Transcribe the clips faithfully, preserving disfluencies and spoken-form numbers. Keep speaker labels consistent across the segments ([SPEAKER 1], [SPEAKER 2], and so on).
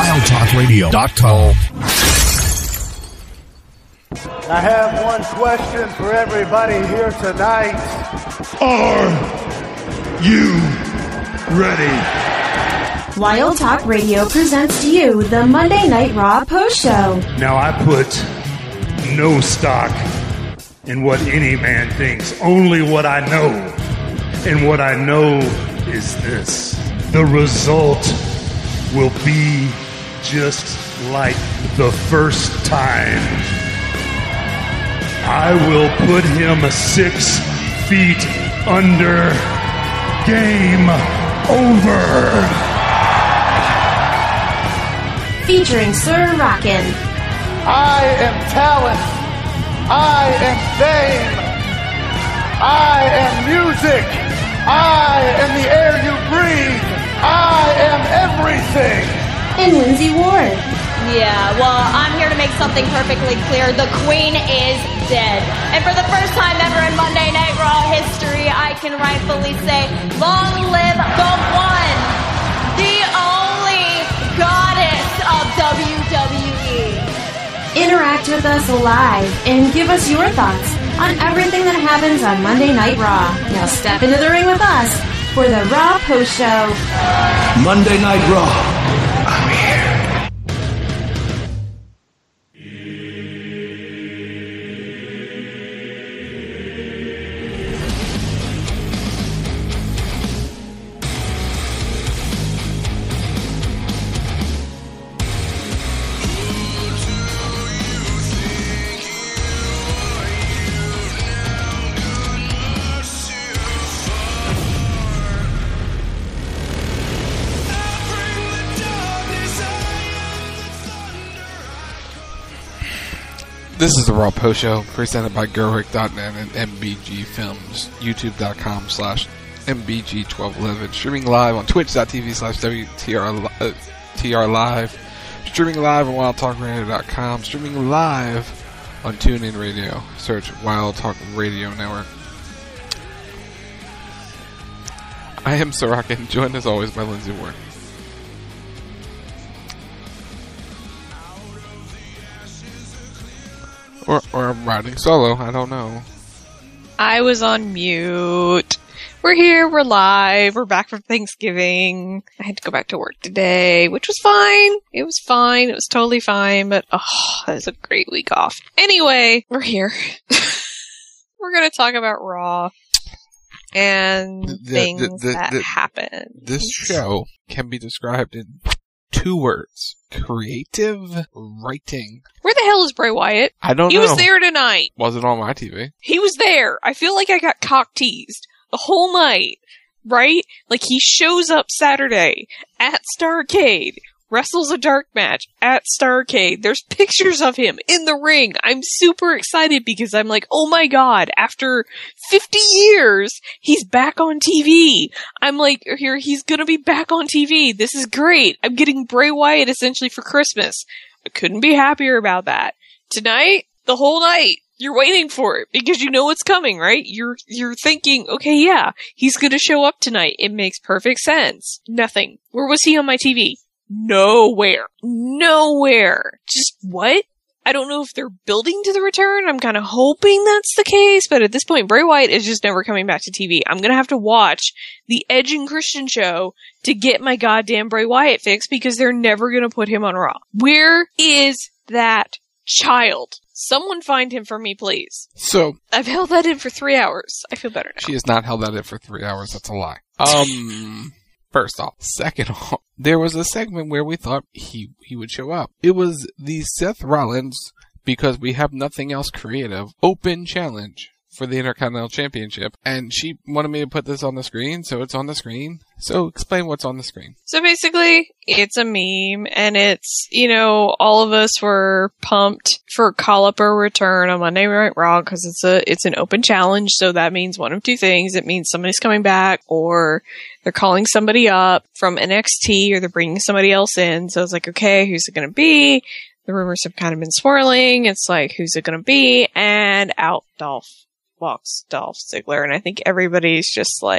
[SPEAKER 1] wild talk radio dot com.
[SPEAKER 2] I have one question for everybody here tonight.
[SPEAKER 3] Are you ready?
[SPEAKER 4] Wild Talk Radio presents to you the Monday Night Raw Post Show.
[SPEAKER 3] Now I put no stock in what any man thinks, only what I know. And what I know is this. The result will be just like the first time. I will put him six feet under. Game over.
[SPEAKER 4] Featuring Sir Rockin'.
[SPEAKER 2] I am talent. I am fame. I am music. I am the air you breathe. I am everything.
[SPEAKER 4] And Lindsay Ward.
[SPEAKER 5] Yeah, well, I'm here to make something perfectly clear. The Queen is dead. And for the first time ever in Monday Night Raw history, I can rightfully say, long live the one, the only goddess of W W E.
[SPEAKER 4] Interact with us live and give us your thoughts on everything that happens on Monday Night Raw. Now step into the ring with us for the Raw Post Show.
[SPEAKER 1] Monday Night Raw. I'm here.
[SPEAKER 6] This is the Raw Post Show, presented by Gerwick dot net and M B G Films, YouTube dot com slash M B G twelve eleven, streaming live on Twitch dot T V slash W T R Live, streaming live on Wild Talk Radio dot com, streaming live on TuneIn Radio. Search Wild Talk Radio Network. I am Sorokin, joined as always by Lindsay Ward. Or, or I'm riding solo, I don't know.
[SPEAKER 7] I was on mute. We're here, we're live, we're back from Thanksgiving. I had to go back to work today, which was fine. It was fine, it was totally fine, but oh, that was a great week off. Anyway, we're here. We're gonna talk about Raw and
[SPEAKER 6] The- the-
[SPEAKER 7] things
[SPEAKER 6] the- the-
[SPEAKER 7] that
[SPEAKER 6] the-
[SPEAKER 7] happened.
[SPEAKER 6] This show can be described in two words. Creative writing.
[SPEAKER 7] Where the hell is Bray Wyatt?
[SPEAKER 6] I don't
[SPEAKER 7] he
[SPEAKER 6] know.
[SPEAKER 7] was there tonight.
[SPEAKER 6] Wasn't on my T V.
[SPEAKER 7] He was there. I feel like I got cock teased the whole night, right? Like he shows up Saturday at Starrcade, wrestles a dark match at Starrcade. There's pictures of him in the ring. I'm super excited because I'm like, oh my god, after fifty years, he's back on T V. I'm like, here, he's gonna be back on T V. This is great. I'm getting Bray Wyatt essentially for Christmas. I couldn't be happier about that. Tonight, the whole night, you're waiting for it because you know it's coming, right? You're you're thinking, okay, yeah, he's gonna show up tonight. It makes perfect sense. Nothing. Where was he on my T V? Nowhere. Nowhere. Just what? I don't know if they're building to the return. I'm kind of hoping that's the case, but at this point, Bray Wyatt is just never coming back to T V. I'm gonna have to watch the Edge and Christian show to get my goddamn Bray Wyatt fix because they're never gonna put him on Raw. Where is that child? Someone find him for me, please.
[SPEAKER 6] So,
[SPEAKER 7] I've held that in for three hours. I feel better now.
[SPEAKER 6] she has not held that in for three hours. That's a lie. Um, first off. Second off, there was a segment where we thought he, he would show up. It was the Seth Rollins, because we have nothing else creative, open challenge for the Intercontinental Championship. And she wanted me to put this on the screen, so it's on the screen. So explain what's on the screen.
[SPEAKER 7] So basically, it's a meme, and it's, you know, all of us were pumped for Call Up or Return on Monday Night Raw, because it's a, it's an open challenge, so that means one of two things. It means somebody's coming back, or they're calling somebody up from N X T, or they're bringing somebody else in. So it's like, okay, who's it gonna be? The rumors have kind of been swirling. It's like, who's it gonna be? And out Dolph walks Dolph Ziggler, and I think everybody's just like,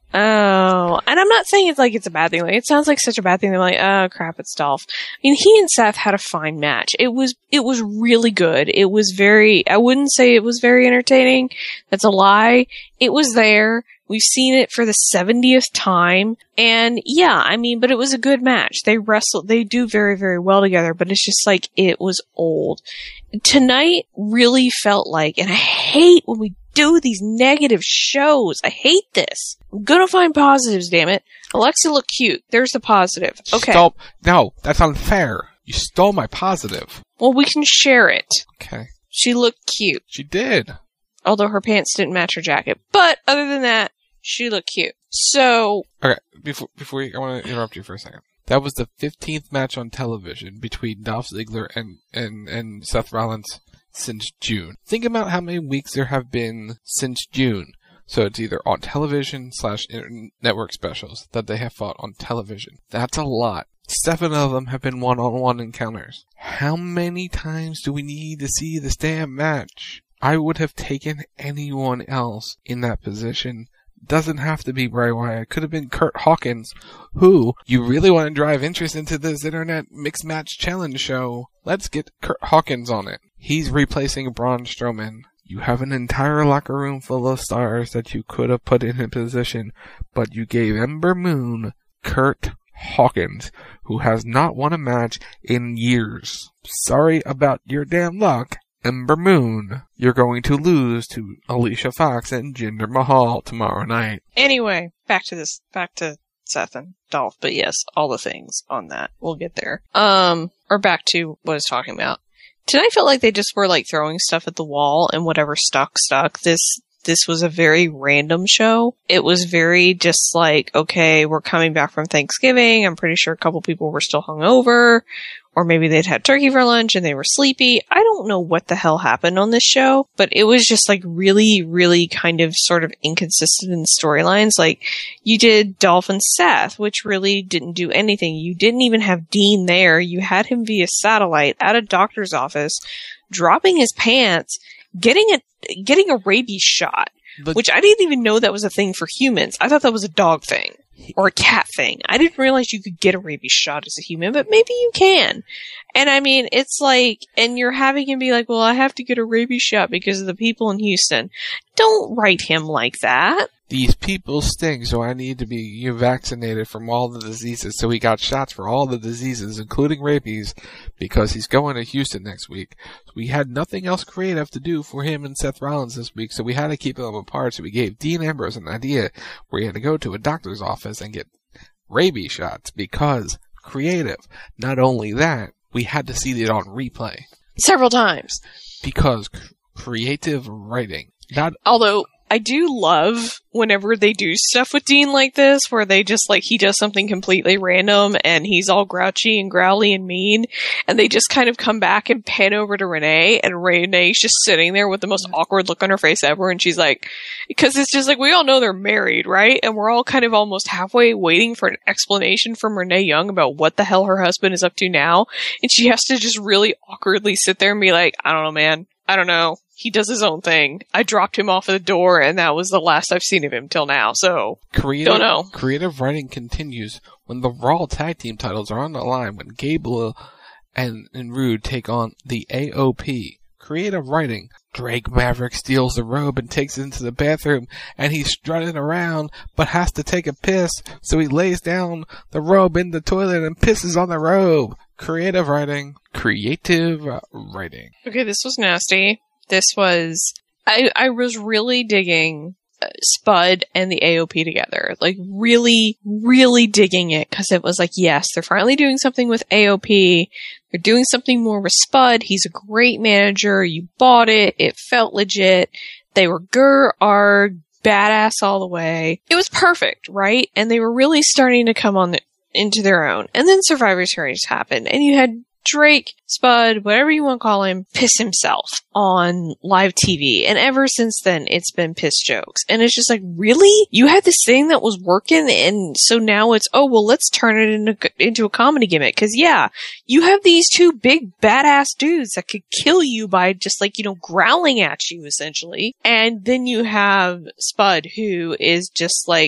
[SPEAKER 7] Oh, and I'm not saying it's like it's a bad thing. Like, it sounds like such a bad thing. They're like, oh crap, it's Dolph. I mean, he and Seth had a fine match. It was, it was really good. It was very, I wouldn't say it was very entertaining. That's a lie. It was there. We've seen it for the seventieth time. And yeah, I mean, but it was a good match. They wrestled, they do very, very well together, but it's just like, it was old. Tonight really felt like, and I hate when we do these negative shows. I hate this. I'm gonna find positives, damn it. Alexa looked cute. There's the positive. Okay.
[SPEAKER 6] Stop. No, that's unfair. You stole my positive.
[SPEAKER 7] Well, we can share it.
[SPEAKER 6] Okay.
[SPEAKER 7] She looked cute.
[SPEAKER 6] She did.
[SPEAKER 7] Although her pants didn't match her jacket. But other than that, she looked cute. So.
[SPEAKER 6] Okay, before, before we, I want to interrupt you for a second. That was the fifteenth match on television between Dolph Ziggler and, and, and Seth Rollins since June. Think about how many weeks there have been since June. So it's either on television slash network specials that they have fought on television. That's a lot. Seven of them have been one-on-one encounters. How many times do we need to see this damn match? I would have taken anyone else in that position. Doesn't have to be Bray Wyatt. It could have been Kurt Hawkins, who, you really want to drive interest into this internet mixed match challenge show. Let's get Kurt Hawkins on it. He's replacing Braun Strowman. You have an entire locker room full of stars that you could have put in a position, but you gave Ember Moon Kurt Hawkins, who has not won a match in years. Sorry about your damn luck, Ember Moon. You're going to lose to Alicia Fox and Jinder Mahal tomorrow night.
[SPEAKER 7] Anyway, back to this, back to Seth and Dolph, but yes, all the things on that. We'll get there. Um, or back to what I was talking about. Tonight felt like they just were like throwing stuff at the wall and whatever stuck, stuck. This, this was a very random show. It was very just like, okay, we're coming back from Thanksgiving. I'm pretty sure a couple people were still hungover. Or maybe they'd had turkey for lunch and they were sleepy. I don't know what the hell happened on this show, but it was just like really, really kind of sort of inconsistent in the storylines. Like, you did Dolph and Seth, which really didn't do anything. You didn't even have Dean there. You had him via satellite at a doctor's office, dropping his pants, getting a, getting a rabies shot, but, which I didn't even know that was a thing for humans. I thought that was a dog thing. Or a cat thing. I didn't realize you could get a rabies shot as a human, but maybe you can. And I mean, it's like, and you're having him be like, well, I have to get a rabies shot because of the people in Houston. Don't write him like that.
[SPEAKER 6] These people stink, so I need to be vaccinated from all the diseases. So he got shots for all the diseases, including rabies, because he's going to Houston next week. So we had nothing else creative to do for him and Seth Rollins this week, so we had to keep them apart. So we gave Dean Ambrose an idea where he had to go to a doctor's office and get rabies shots, because creative. Not only that, we had to see it on replay.
[SPEAKER 7] Several times.
[SPEAKER 6] Because creative writing. Not
[SPEAKER 7] Although, I do love whenever they do stuff with Dean like this, where they just, like, he does something completely random, and he's all grouchy and growly and mean, and they just kind of come back and pan over to Renee, and Renee's just sitting there with the most awkward look on her face ever, and she's like, because it's just like, we all know they're married, right? And we're all kind of almost halfway waiting for an explanation from Renee Young about what the hell her husband is up to now, and she has to just really awkwardly sit there and be like, I don't know, man. I don't know. He does his own thing. I dropped him off at the door, and that was the last I've seen of him till now, so
[SPEAKER 6] creative,
[SPEAKER 7] don't know.
[SPEAKER 6] Creative writing continues when the Raw Tag Team titles are on the line, when Gable and, and Rude take on the A O P. Creative writing. Drake Maverick steals the robe and takes it into the bathroom, and he's strutting around, but has to take a piss, so he lays down the robe in the toilet and pisses on the robe. Creative writing. Creative writing.
[SPEAKER 7] Okay, this was nasty. This was... I, I was really digging uh, Spud and the A O P together. Like, really, really digging it, because it was like, yes, they're finally doing something with A O P. They're doing something more with Spud. He's a great manager. You bought it. It felt legit. They were gur arg, badass all the way. It was perfect, right? And they were really starting to come on the, into their own. And then Survivor Series happened, and you had Drake, Spud, whatever you want to call him, piss himself on live T V. And ever since then, it's been piss jokes. And it's just like, really? You had this thing that was working, and so now it's, oh, well, let's turn it into, into a comedy gimmick. Because, yeah, you have these two big badass dudes that could kill you by just, like, you know, growling at you, essentially. And then you have Spud, who is just, like,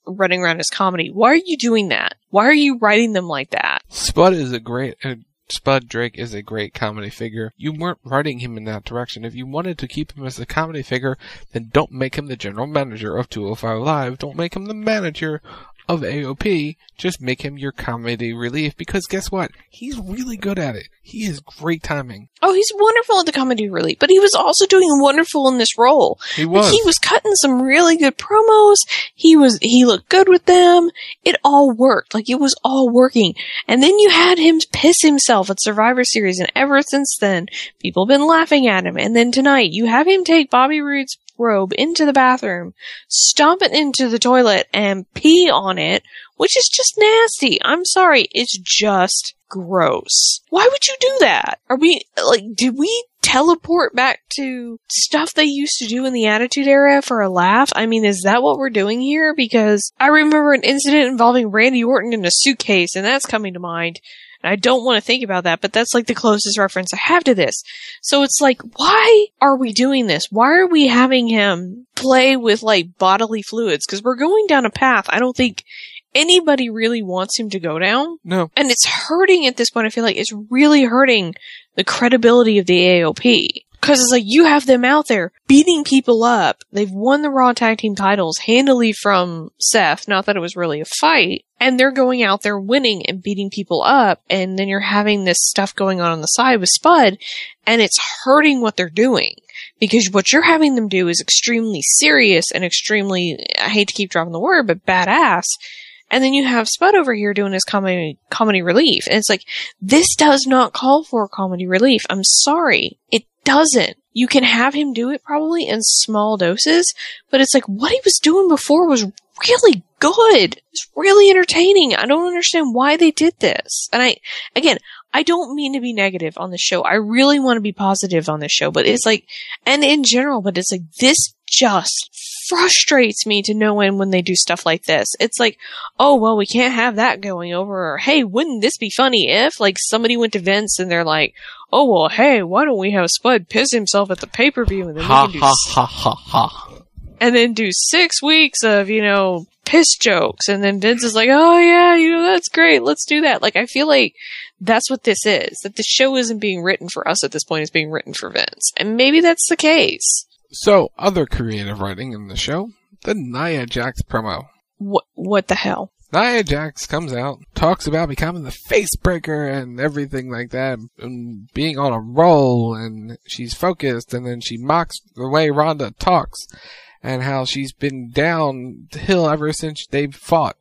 [SPEAKER 7] running around as comedy. Why are you doing that? Why are you writing them like that?
[SPEAKER 6] Spud is a great... Uh, Spud Drake is a great comedy figure. You weren't writing him in that direction. If you wanted to keep him as a comedy figure, then don't make him the general manager of two oh five Live. Don't make him the manager of A O P. Just make him your comedy relief, because guess what? He's really good at it. He has great timing.
[SPEAKER 7] Oh, he's wonderful at the comedy relief, but he was also doing wonderful in this role.
[SPEAKER 6] He was.
[SPEAKER 7] Like, he was cutting some really good promos. He was, he looked good with them. It all worked. Like, it was all working. And then you had him piss himself at Survivor Series, and ever since then, people have been laughing at him. And then tonight, you have him take Bobby Roode's robe into the bathroom, stomp it into the toilet, and pee on it, which is just nasty. I'm sorry. It's just gross. Why would you do that? Are we, like, did we teleport back to stuff they used to do in the Attitude Era for a laugh? I mean, is that what we're doing here? Because I remember an incident involving Randy Orton in a suitcase, and that's coming to mind. And I don't want to think about that, but that's like the closest reference I have to this. So it's like, why are we doing this? Why are we having him play with, like, bodily fluids? Because we're going down a path I don't think anybody really wants him to go down.
[SPEAKER 6] No.
[SPEAKER 7] And it's hurting at this point. I feel like it's really hurting the credibility of the A O P. Because it's like, you have them out there beating people up. They've won the Raw Tag Team titles handily from Seth. Not that it was really a fight. And they're going out there winning and beating people up. And then you're having this stuff going on on the side with Spud. And it's hurting what they're doing. Because what you're having them do is extremely serious and extremely, I hate to keep dropping the word, but badass. And then you have Spud over here doing his comedy, comedy relief. And it's like, this does not call for comedy relief. I'm sorry. It doesn't. You can have him do it probably in small doses, but it's like what he was doing before was really good. It's really entertaining. I don't understand why they did this. And I, again, I don't mean to be negative on the show. I really want to be positive on this show, but it's like, and in general, but it's like, this just frustrates me to no end when they do stuff like this. It's like, oh, well, we can't have that going over, or hey, wouldn't this be funny if, like, somebody went to Vince and they're like, oh, well, hey, why don't we have Spud piss himself at the pay-per-view and then
[SPEAKER 6] ha,
[SPEAKER 7] we can do
[SPEAKER 6] ha, ha, ha, ha.
[SPEAKER 7] and then do six weeks of, you know, piss jokes, and then Vince is like, oh yeah, you know, that's great, let's do that. Like, I feel like that's what this is, that the show isn't being written for us at this point, it's being written for Vince. And maybe that's the case.
[SPEAKER 6] So, other creative writing in the show, the Nia Jax promo.
[SPEAKER 7] What, what the hell?
[SPEAKER 6] Nia Jax comes out, talks about becoming the face breaker and everything like that, and being on a roll, and she's focused, and then she mocks the way Ronda talks, and how she's been downhill ever since they've fought.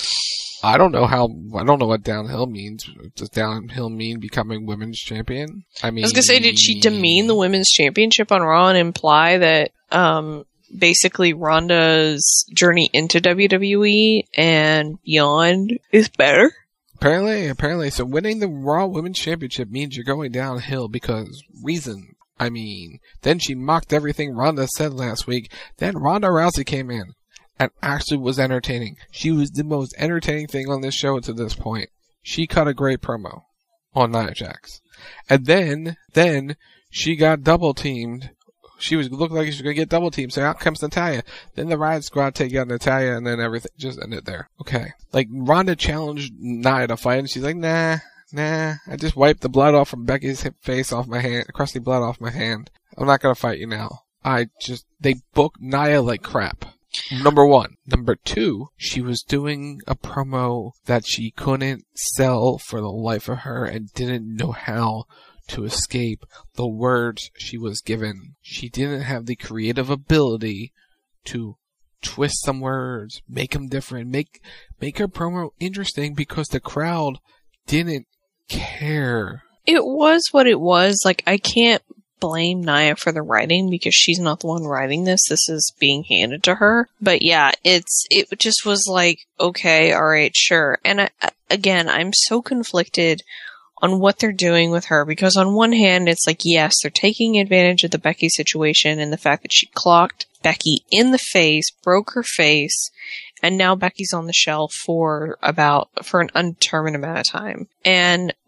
[SPEAKER 6] I don't know how, I don't know what downhill means. Does downhill mean becoming women's champion? I mean...
[SPEAKER 7] I was gonna say, did she demean the women's championship on Raw and imply that, um, basically Ronda's journey into W W E and beyond is better?
[SPEAKER 6] Apparently, apparently. So winning the Raw Women's Championship means you're going downhill because reason. I mean, then she mocked everything Ronda said last week. Then Ronda Rousey came in and actually was entertaining. She was the most entertaining thing on this show to this point. She cut a great promo on Nia Jax. And then, then she got double teamed. She was looked like she was going to get double teamed, so out comes Natalya. Then the Riot Squad take out Natalya, and then everything just ended there. Okay. Like, Ronda challenged Nia to fight, and she's like, nah, nah, I just wiped the blood off from Becky's hip face off my hand, crusty blood off my hand. I'm not going to fight you now. I just, they booked Nia like crap. Number one. Number two, she was doing a promo that she couldn't sell for the life of her and didn't know how to escape the words she was given. She didn't have the creative ability to twist some words, make them different, make make her promo interesting because the crowd didn't care.
[SPEAKER 7] It was what it was. Like, I can't blame Nia for the writing because she's not the one writing this. This is being handed to her. But yeah, it's it just was like, okay, all right, sure. And I, again, I'm so conflicted on what they're doing with her, because on one hand, it's like, yes, they're taking advantage of the Becky situation and the fact that she clocked Becky in the face, broke her face, and now Becky's on the shelf for about, for an undetermined amount of time. And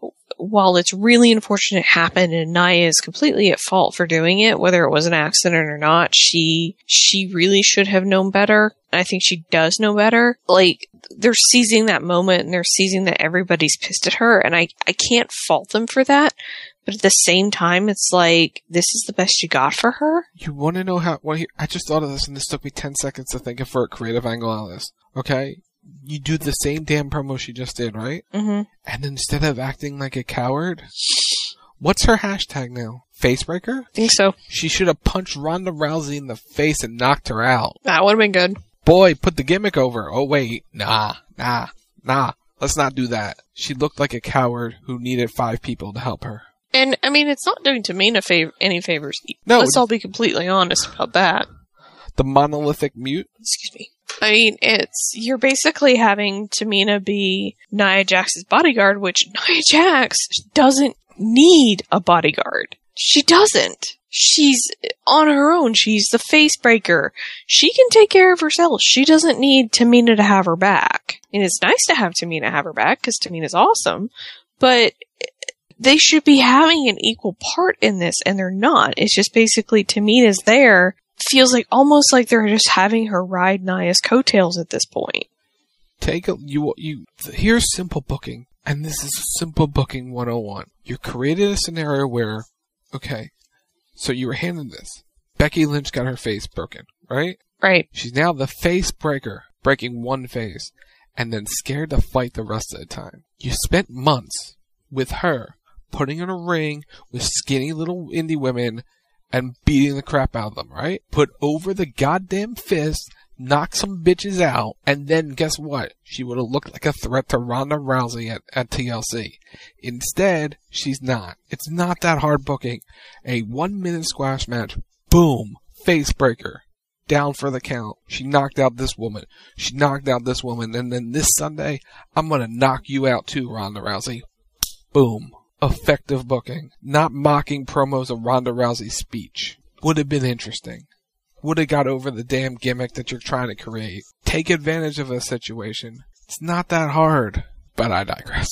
[SPEAKER 7] while it's really unfortunate it happened and Nia is completely at fault for doing it, whether it was an accident or not, she she really should have known better. I think she does know better. Like, they're seizing that moment and they're seizing that everybody's pissed at her, and I, I can't fault them for that. But at the same time, it's like, this is the best you got for her?
[SPEAKER 6] You want to know how... Well, I just thought of this, and this took me ten seconds to think of for a creative angle on this. Okay? You do the same damn promo she just did, right?
[SPEAKER 7] Mm-hmm.
[SPEAKER 6] And instead of acting like a coward, what's her hashtag now? Facebreaker?
[SPEAKER 7] I think so.
[SPEAKER 6] She should have punched Ronda Rousey in the face and knocked her out.
[SPEAKER 7] That would have been good.
[SPEAKER 6] Boy, put the gimmick over. Oh, wait. Nah, nah, nah. Let's not do that. She looked like a coward who needed five people to help her.
[SPEAKER 7] And, I mean, it's not doing Tamina fav- any favors.
[SPEAKER 6] No.
[SPEAKER 7] Let's all be completely honest about that.
[SPEAKER 6] The monolithic mute?
[SPEAKER 7] Excuse me. I mean, it's, you're basically having Tamina be Nia Jax's bodyguard, which Nia Jax doesn't need a bodyguard. She doesn't. She's on her own. She's the face breaker. She can take care of herself. She doesn't need Tamina to have her back. And it's nice to have Tamina have her back, because Tamina's awesome, but they should be having an equal part in this, and they're not. It's just basically Tamina's there. Feels like almost like they're just having her ride Nia's coattails at this point.
[SPEAKER 6] Take a, you, you, here's simple booking, and this is simple booking one oh one. You created a scenario where, okay, so you were handed this. Becky Lynch got her face broken, right?
[SPEAKER 7] Right.
[SPEAKER 6] She's now the face breaker, breaking one face, and then scared to fight the rest of the time. You spent months with her, putting in a ring with skinny little indie women and beating the crap out of them, right? Put over the goddamn fist, knock some bitches out, and then guess what? She would have looked like a threat to Ronda Rousey at, at T L C. Instead, she's not. It's not that hard booking. A one-minute squash match, boom, face breaker, down for the count. She knocked out this woman. She knocked out this woman, and then this Sunday, I'm gonna knock you out too, Ronda Rousey. Boom. Effective booking. Not mocking promos of Ronda Rousey's speech. Would have been interesting. Would have got over the damn gimmick that you're trying to create. Take advantage of a situation. It's not that hard. But I digress.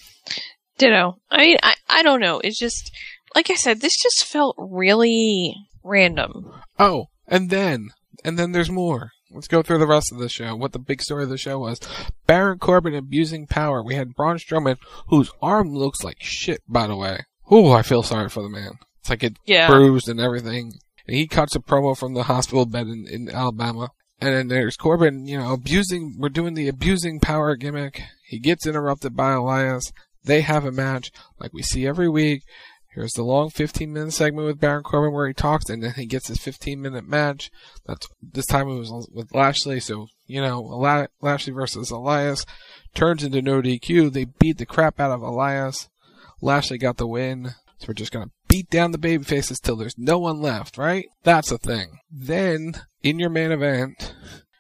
[SPEAKER 7] Ditto. I mean, I, I don't know. It's just, like I said, this just felt really random.
[SPEAKER 6] Oh, and then, and then there's more. Let's go through the rest of the show. What the big story of the show was. Baron Corbin abusing power. We had Braun Strowman, whose arm looks like shit, by the way. Ooh, I feel sorry for the man. It's like it
[SPEAKER 7] yeah.
[SPEAKER 6] bruised and everything. And he cuts a promo from the hospital bed in, in Alabama. And then there's Corbin, you know, abusing, we're doing the abusing power gimmick. He gets interrupted by Elias. They have a match like we see every week. Here's the long fifteen minute segment with Baron Corbin where he talks, and then he gets his fifteen minute match. That's, this time it was with Lashley, so, you know, Lashley versus Elias turns into no D Q. They beat the crap out of Elias. Lashley got the win. So we're just gonna beat down the baby faces till there's no one left, right? That's the thing. Then, in your main event,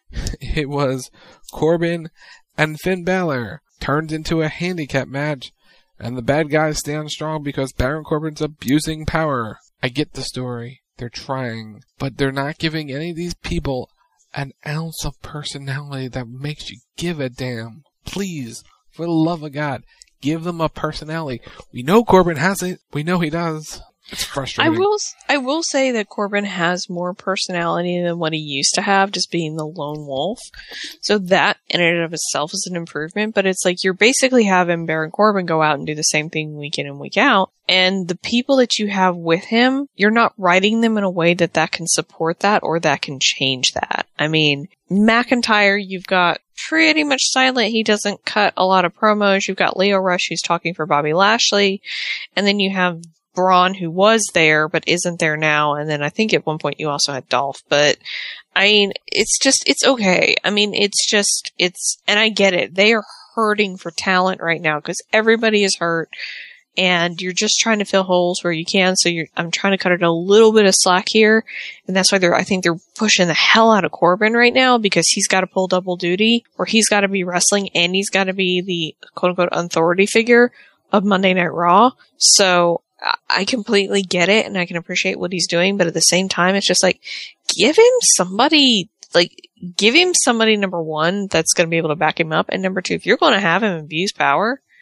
[SPEAKER 6] it was Corbin and Finn Balor. Turns into a handicap match. And the bad guys stand strong because Baron Corbin's abusing power. I get the story. They're trying. But they're not giving any of these people an ounce of personality that makes you give a damn. Please, for the love of God, give them a personality. We know Corbin has it. We know he does. It's frustrating.
[SPEAKER 7] I will, I will say that Corbin has more personality than what he used to have, just being the lone wolf. So that, in and of itself, is an improvement. But it's like you're basically having Baron Corbin go out and do the same thing week in and week out. And the people that you have with him, you're not writing them in a way that that can support that or that can change that. I mean, McIntyre, you've got pretty much silent. He doesn't cut a lot of promos. You've got Leo Rush, who's talking for Bobby Lashley. And then you have Braun, who was there but isn't there now, and then I think at one point you also had Dolph. But I mean, it's just, it's okay. I mean, it's just, it's, and I get it. They are hurting for talent right now because everybody is hurt, and you're just trying to fill holes where you can. So you're, I'm trying to cut it a little bit of slack here, and that's why they're, I think they're pushing the hell out of Corbin right now because he's got to pull double duty, where he's got to be wrestling and he's got to be the quote unquote authority figure of Monday Night Raw. So I completely get it and I can appreciate what he's doing, but at the same time, it's just like, give him somebody, like, give him somebody, number one, that's going to be able to back him up. And number two, if you're going to have him abuse power,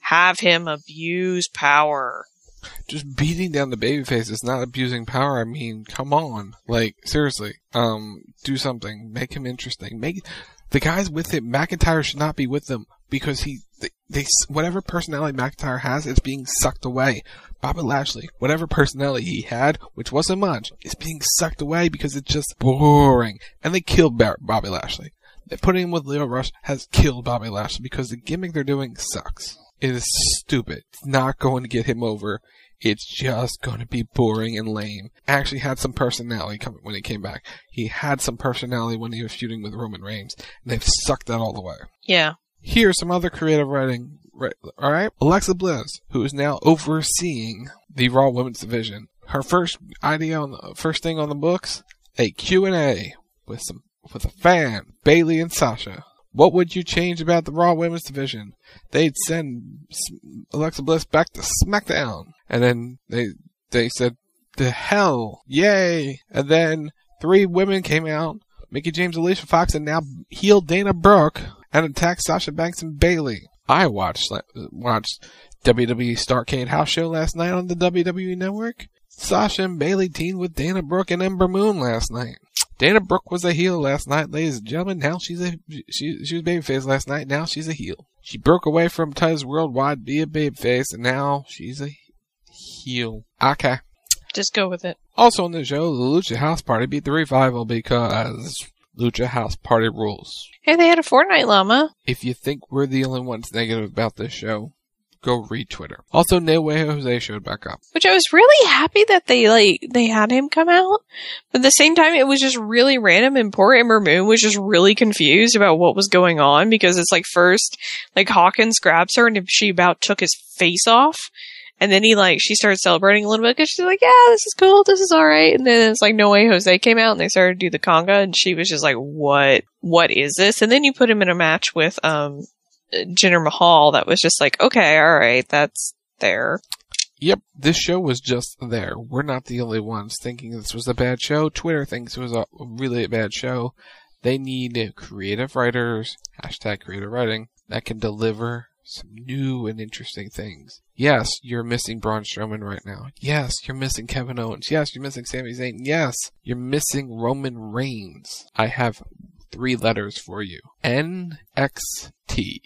[SPEAKER 7] have him abuse power.
[SPEAKER 6] Just beating down the babyface is not abusing power. I mean, come on. Like, seriously. Um, do something. Make him interesting. Make the guys with him. McIntyre should not be with them because he, they, they, whatever personality McIntyre has is being sucked away. Bobby Lashley, whatever personality he had, which wasn't much, is being sucked away because it's just boring. And they killed Bar- Bobby Lashley. They put him with Leo Rush has killed Bobby Lashley because the gimmick they're doing sucks. It is stupid. It's not going to get him over. It's just going to be boring and lame. Actually had some personality coming when he came back. He had some personality when he was feuding with Roman Reigns, and they've sucked that all the way.
[SPEAKER 7] Yeah.
[SPEAKER 6] Here's some other creative writing. Right, all right, Alexa Bliss, who is now overseeing the Raw Women's Division. Her first idea on the first thing on the books: a Q and A with some with a fan, Bayley and Sasha. What would you change about the Raw Women's Division? They'd send Alexa Bliss back to SmackDown, and then they they said, "The hell, yay!" And then three women came out: Mickie James, Alicia Fox, and now heel Dana Brooke, and attacked Sasha Banks and Bayley. I watched watched W W E Starrcade House Show last night on the W W E Network. Sasha and Bayley teamed with Dana Brooke and Ember Moon last night. Dana Brooke was a heel last night, ladies and gentlemen. Now she's a she she was babyface last night. Now she's a heel. She broke away from Titus Worldwide, be a babyface, and now she's a heel. Okay,
[SPEAKER 7] just go with it.
[SPEAKER 6] Also on the show, the Lucha House Party beat the Revival because Lucha House Party rules.
[SPEAKER 7] Hey, they had a Fortnite llama.
[SPEAKER 6] If you think we're the only ones negative about this show, go read Twitter. Also, No Way Jose showed back up.
[SPEAKER 7] Which I was really happy that they like they had him come out. But at the same time, it was just really random, and poor Ember Moon was just really confused about what was going on, because it's like first, like Hawkins grabs her and she about took his face off. And then he, like, she started celebrating a little bit because she's like, yeah, this is cool, this is alright. And then it's like, No Way Jose came out and they started to do the conga, and she was just like, what? What is this? And then you put him in a match with, um, Jinder Mahal that was just like, okay, alright, that's there.
[SPEAKER 6] Yep, this show was just there. We're not the only ones thinking this was a bad show. Twitter thinks it was a really a bad show. They need creative writers, hashtag creative writing, that can deliver some new and interesting things. Yes, you're missing Braun Strowman right now. Yes, you're missing Kevin Owens. Yes, you're missing Sami Zayn. Yes, you're missing Roman Reigns. I have three letters for you. N X T.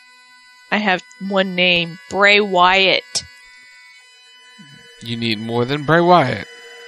[SPEAKER 7] I have one name. Bray Wyatt.
[SPEAKER 6] You need more than Bray Wyatt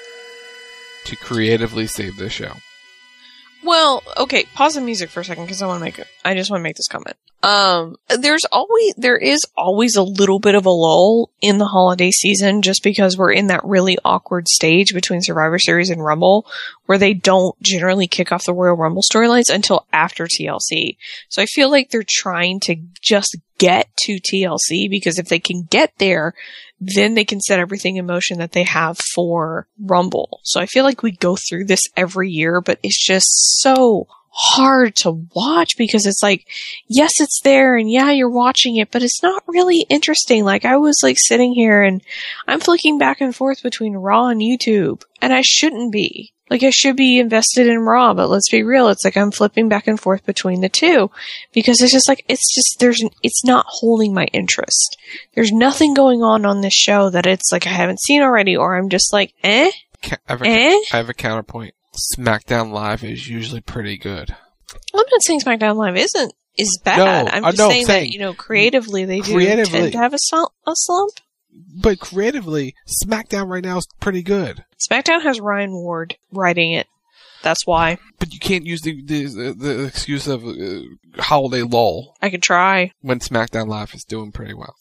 [SPEAKER 6] to creatively save this show.
[SPEAKER 7] Well, okay, pause the music for a second because I want to make it. I just want to make this comment. Um, there's always, there is always a little bit of a lull in the holiday season just because we're in that really awkward stage between Survivor Series and Rumble where they don't generally kick off the Royal Rumble storylines until after T L C. So I feel like they're trying to just get to T L C because if they can get there, then they can set everything in motion that they have for Rumble. So I feel like we go through this every year, but it's just so hard to watch because it's like, yes, it's there and yeah, you're watching it, but it's not really interesting. Like I was like sitting here and I'm flicking back and forth between Raw and YouTube, and I shouldn't be. Like I should be invested in Raw, but let's be real. It's like I'm flipping back and forth between the two because it's just like, it's just, there's, it's not holding my interest. There's nothing going on on this show that it's like I haven't seen already, or I'm just like, eh?
[SPEAKER 6] I have a,
[SPEAKER 7] eh?
[SPEAKER 6] I have a counterpoint. SmackDown Live is usually pretty good.
[SPEAKER 7] Well, I'm not saying SmackDown Live isn't, is bad.
[SPEAKER 6] No,
[SPEAKER 7] I'm
[SPEAKER 6] uh,
[SPEAKER 7] just
[SPEAKER 6] no,
[SPEAKER 7] saying,
[SPEAKER 6] saying
[SPEAKER 7] that, you know, creatively they do
[SPEAKER 6] creatively,
[SPEAKER 7] tend to have a, sl- a slump.
[SPEAKER 6] But creatively, SmackDown right now is pretty good.
[SPEAKER 7] SmackDown has Ryan Ward writing it. That's why. But
[SPEAKER 6] you can't use the the, the excuse of uh, holiday lull.
[SPEAKER 7] I could try.
[SPEAKER 6] When SmackDown Live is doing pretty well.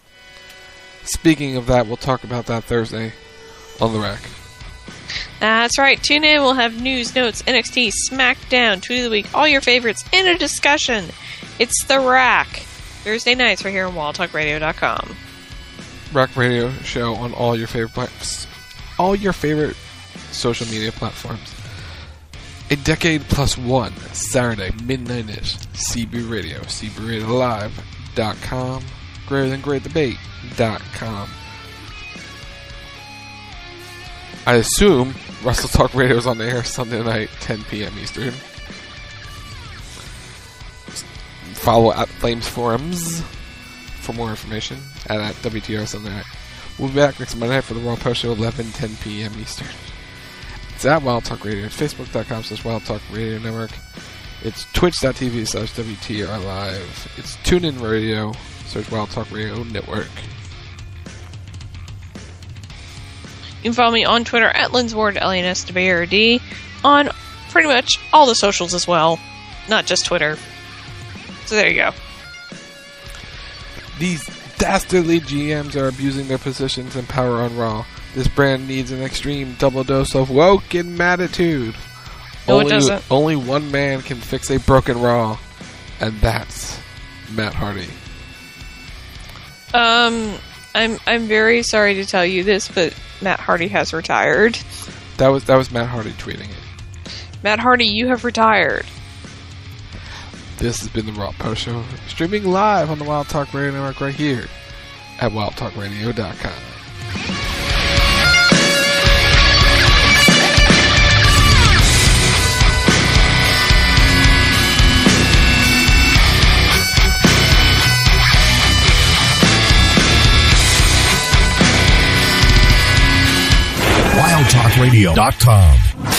[SPEAKER 6] Speaking of that, we'll talk about that Thursday on The Rack.
[SPEAKER 7] That's right. Tune in. We'll have news, notes, N X T, SmackDown, Tweet of the Week, all your favorites in a discussion. It's The Rack. Thursday nights right here on wall talk radio dot com.
[SPEAKER 6] Rack Radio show on all your favorite platforms. All your favorite social media platforms. A decade plus one, Saturday, midnight-ish, C B Radio, C B Radio Live dot com, greater than great debate dot com. I assume Wrestle Talk Radio is on the air Sunday night, ten p.m. Eastern. Follow at Flames Forums. for more information at, at W T R Sunday Night. We'll be back next Monday night for the Raw Post Show, eleven ten p.m. Eastern. It's at Wild Talk Radio. It's facebook.com slash Wild Talk Radio Network. It's twitch.tv slash WTR Live. It's TuneIn Radio. Search Wild Talk Radio Network.
[SPEAKER 7] You can follow me on Twitter at Linsward, L A N S W A R D, on pretty much all the socials as well, not just Twitter. So there you go.
[SPEAKER 6] These dastardly G Ms are abusing their positions and power on Raw. This brand needs an extreme double dose of woke and matitude.
[SPEAKER 7] No,
[SPEAKER 6] only,
[SPEAKER 7] it doesn't.
[SPEAKER 6] Only one man can fix a broken Raw, and that's Matt Hardy.
[SPEAKER 7] Um, I'm I'm very sorry to tell you this, but Matt Hardy has retired.
[SPEAKER 6] That was that was Matt Hardy tweeting it.
[SPEAKER 7] Matt Hardy, you have retired.
[SPEAKER 6] This has been the Raw Post Show, streaming live on the Wild Talk Radio Network right here at wild talk radio dot com.
[SPEAKER 8] wild talk radio dot com